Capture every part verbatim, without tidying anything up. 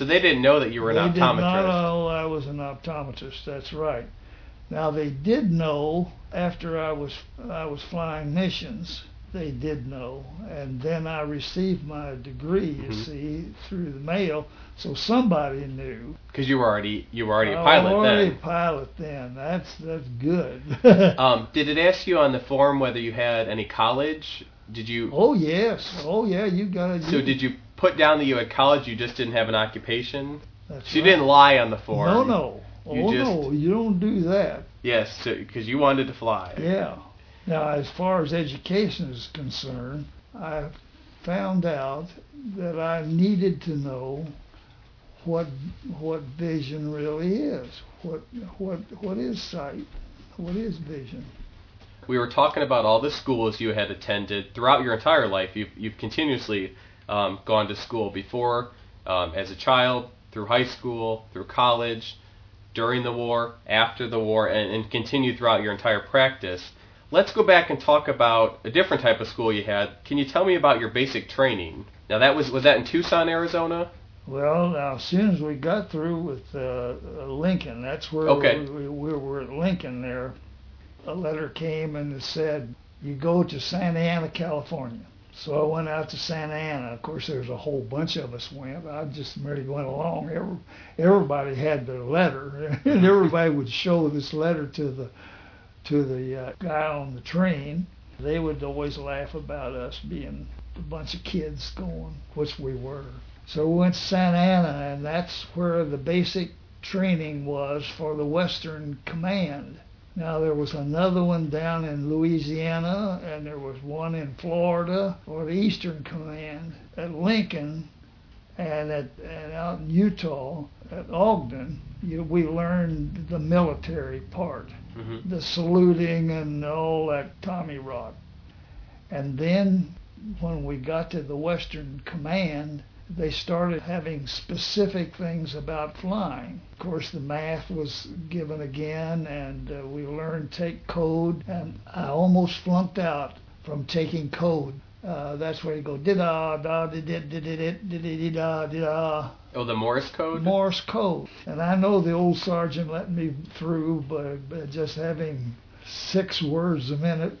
So they didn't know that you were an they optometrist. They did not know I was an optometrist. That's right. Now they did know after I was I was flying missions. They did know, and then I received my degree. You mm-hmm. see, through the mail, so somebody knew. Because you were already you were already a I pilot was already then. a pilot then. That's that's good. um, did it ask you on the form whether you had any college? Did you? Oh yes. Oh yeah. You got it. So you, did you put down that you had college? You just didn't have an occupation. That's so you right. didn't lie on the form. No, no. You oh just, no. You don't do that. Yes, because so, you wanted to fly. Yeah. Now, as far as education is concerned, I found out that I needed to know what what vision really is. What what what is sight? What is vision? We were talking about all the schools you had attended throughout your entire life. You've you've continuously um, gone to school before, um, as a child, through high school, through college, during the war, after the war, and, and continued throughout your entire practice. Let's go back and talk about a different type of school you had. Can you tell me about your basic training? Now, that was was that in Tucson, Arizona? Well, now, as soon as we got through with uh, Lincoln, that's where okay. we, we were at Lincoln there, a letter came and it said, you go to Santa Ana, California. So I went out to Santa Ana. Of course, there's a whole bunch of us went. I just merely went along. Every, everybody had their letter, and everybody would show this letter to the to the uh, guy on the train. They would always laugh about us being a bunch of kids going, which we were. So we went to Santa Ana, and that's where the basic training was for the Western Command. Now, there was another one down in Louisiana, and there was one in Florida for the Eastern Command. At Lincoln and, at, and out in Utah, at Ogden, you, we learned the military part, mm-hmm. the saluting and all that Tommy rot. And then when we got to the Western Command, they started having specific things about flying. Of course, the math was given again, and uh, we learned take code, and I almost flunked out from taking code. Uh, that's where you go, da da da da da da da da da. Oh, the Morse code? Morse code. And I know the old sergeant let me through, but, but just having six words a minute,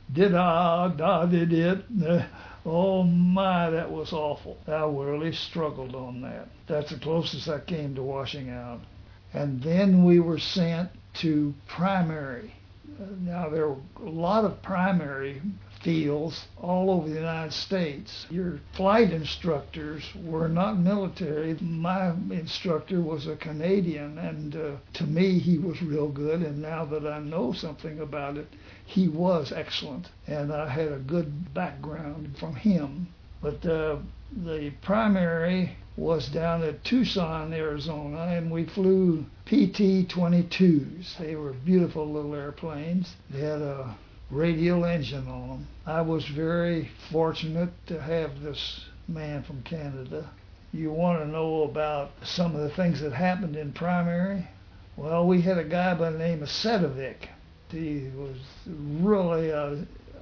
da da da da. Oh my, that was awful. I really struggled on that. That's the closest I came to washing out. And then we were sent to primary. Now, there were a lot of primary fields all over the United States. Your flight instructors were not military. My instructor was a Canadian, and uh, to me, he was real good. And now that I know something about it, he was excellent, and I had a good background from him. But uh, the primary was down at Tucson, Arizona, and we flew P T twenty-twos. They were beautiful little airplanes. They had a radial engine on them. I was very fortunate to have this man from Canada. You want to know about some of the things that happened in primary? Well, we had a guy by the name of Sedovic. He was really a,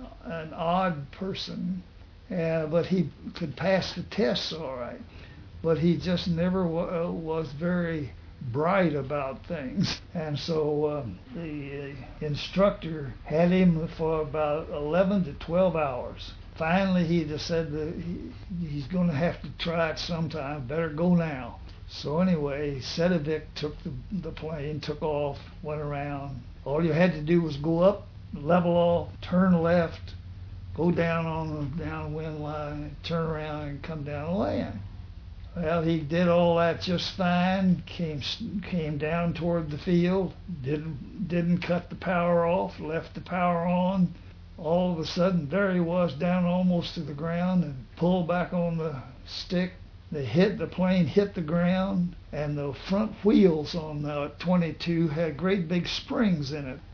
an odd person, uh, but he could pass the tests all right. But he just never w- was very bright about things. And so um, the uh, instructor had him for about eleven to twelve hours. Finally, he just said that he, he's going to have to try it sometime. Better go now. So anyway, Sedovic took the, the plane, took off, went around. All you had to do was go up, level off, turn left, go down on the downwind line, turn around and come down and land. Well, he did all that just fine, came came down toward the field, didn't, didn't cut the power off, left the power on. All of a sudden, there he was down almost to the ground and pulled back on the stick. They hit, the plane hit the ground, and the front wheels on the twenty-two had great big springs in it.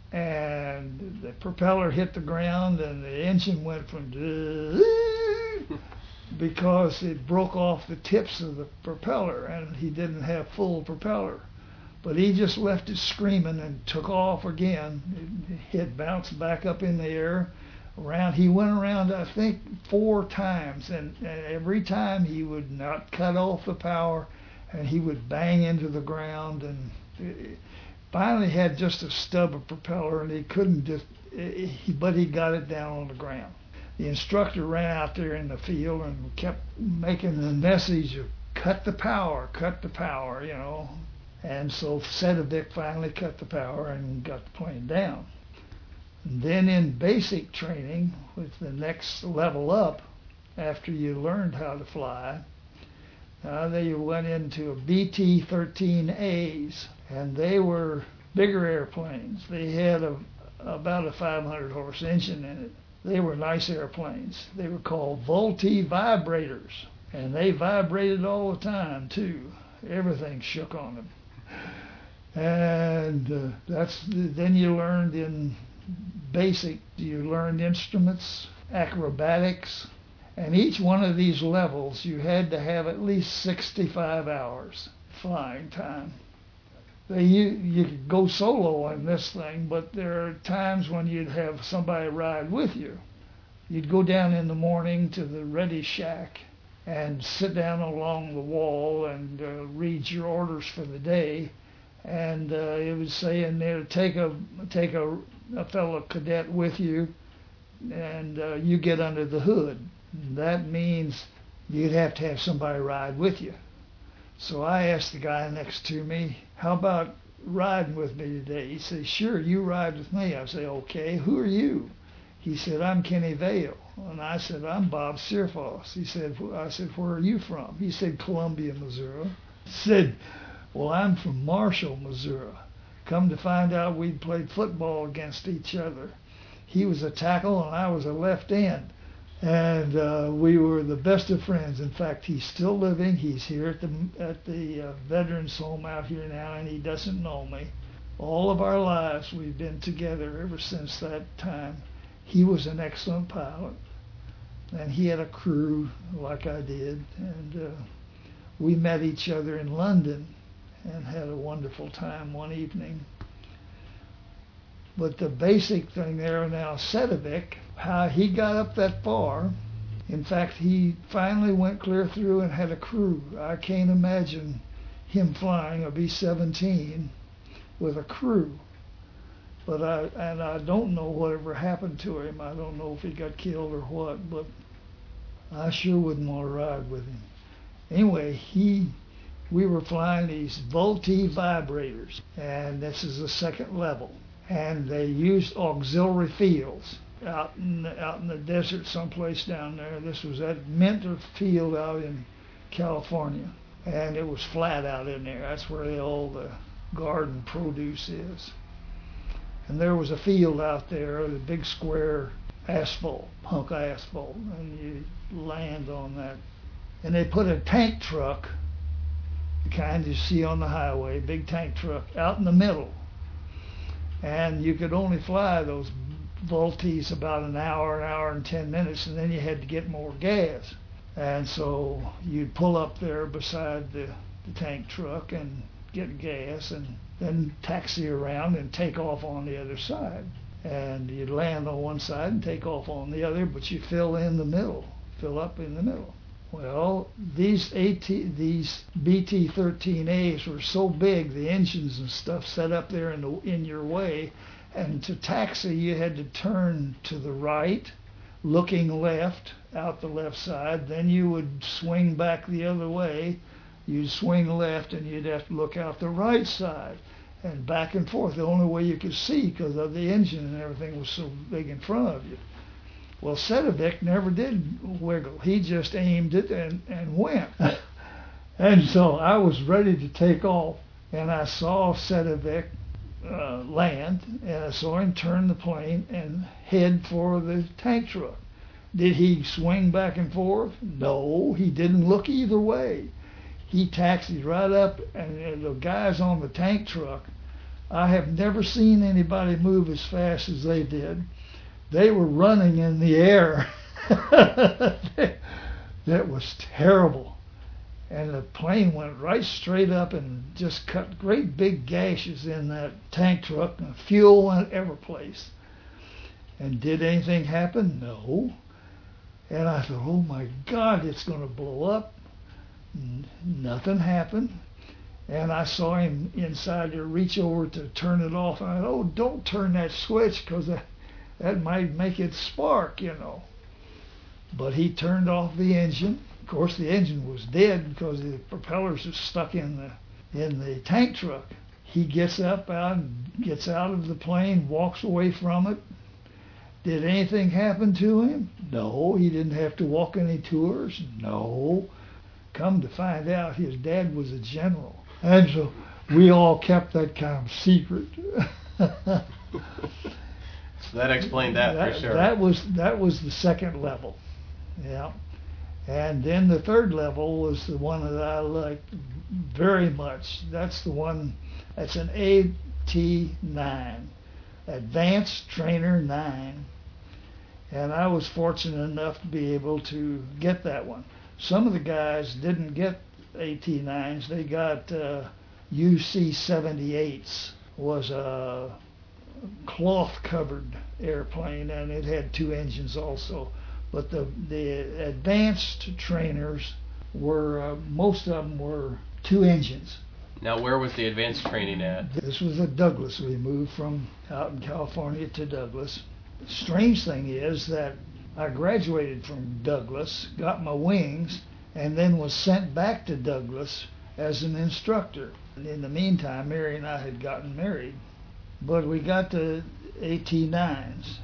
And the propeller hit the ground, and the engine went from because it broke off the tips of the propeller, and he didn't have full propeller. But he just left it screaming and took off again. It, it bounced back up in the air. Around, he went around, I think, four times, and, and every time he would not cut off the power, and he would bang into the ground, and it finally had just a stub of propeller, and he couldn't just, he, but he got it down on the ground. The instructor ran out there in the field and kept making the message of cut the power, cut the power, you know. And so Sedovic finally cut the power and got the plane down. And then in basic training, with the next level up, after you learned how to fly, uh, then you went into a B T thirteen A's, and they were bigger airplanes. They had a, about a five hundred horse engine in it. They were nice airplanes. They were called Vultee vibrators, and they vibrated all the time too. Everything shook on them. And uh, that's then you learned in basic, you learned instruments, acrobatics, and each one of these levels you had to have at least sixty-five hours flying time. They, you, you could go solo on this thing, but there are times when you'd have somebody ride with you. You'd go down in the morning to the ready shack and sit down along the wall and uh, read your orders for the day. And uh, it would say in there, take a take a, a fellow cadet with you, and uh, you get under the hood. That means you'd have to have somebody ride with you. So I asked the guy next to me, how about riding with me today? He said, sure, you ride with me. I said, okay, who are you? He said, I'm Kenny Vail. And I said, I'm Bob Searfoss. He said, I said, where are you from? He said, Columbia, Missouri. He said, well, I'm from Marshall, Missouri. Come to find out, we'd played football against each other. He was a tackle and I was a left end. And uh, we were the best of friends. In fact, he's still living. He's here at the at the uh, Veterans Home out here now, and he doesn't know me. All of our lives we've been together ever since that time. He was an excellent pilot, and he had a crew like I did. And uh, we met each other in London and had a wonderful time one evening. But the basic thing there now, Sedovic, how he got up that far. In fact, he finally went clear through and had a crew. I can't imagine him flying a B seventeen with a crew. But I and I don't know whatever happened to him. I don't know if he got killed or what, but I sure wouldn't want to ride with him. Anyway, he we were flying these Vultee vibrators, and this is the second level. And they used auxiliary fields out in the, out in the desert someplace down there. This was at Minter Field out in California, and it was flat out in there. That's where all the garden produce is. And there was a field out there, the big square asphalt, hunk of asphalt, and you land on that. And they put a tank truck, the kind you see on the highway, big tank truck, out in the middle. And you could only fly those Vultees about an hour, an hour and ten minutes, and then you had to get more gas. And so you'd pull up there beside the, the tank truck and get gas, and then taxi around and take off on the other side. And you'd land on one side and take off on the other, but you fill in the middle, fill up in the middle. Well, these AT, these B T thirteen A's were so big, the engines and stuff set up there in the, in your way, and to taxi you had to turn to the right, looking left, out the left side. Then you would swing back the other way. You'd swing left, and you'd have to look out the right side, and back and forth. The only way you could see because of the engine and everything was so big in front of you. Well, Sedovic never did wiggle. He just aimed it and, and went. And so I was ready to take off, and I saw Sedovic uh, land, and I saw him turn the plane and head for the tank truck. Did he swing back and forth? No, he didn't look either way. He taxied right up, and the guys on the tank truck, I have never seen anybody move as fast as they did. They were running in the air. That was terrible. And the plane went right straight up and just cut great big gashes in that tank truck, and fuel went every place. And did anything happen? No. And I thought, oh my God, it's going to blow up. N- nothing happened. And I saw him inside there reach over to turn it off. And I thought, oh, don't turn that switch, because that, that might make it spark, you know. But he turned off the engine. Of course, the engine was dead because the propellers were stuck in the in the tank truck. He gets up out, gets out of the plane, walks away from it. Did anything happen to him? No. He didn't have to walk any tours? No. Come to find out, his dad was a general. And so we all kept that kind of secret. So that explained that, that for sure. That was, that was the second level. Yeah. And then the third level was the one that I liked very much. That's the one, that's an A T nine, Advanced Trainer nine. And I was fortunate enough to be able to get that one. Some of the guys didn't get A T nines. They got uh, U C seventy-eights, was a cloth-covered airplane, and it had two engines also. But the the advanced trainers were, uh, most of them were two engines. Now, where was the advanced training at? This was at Douglas. We moved from out in California to Douglas. The strange thing is that I graduated from Douglas, got my wings, and then was sent back to Douglas as an instructor. In the meantime, Mary and I had gotten married. But we got the A T nines,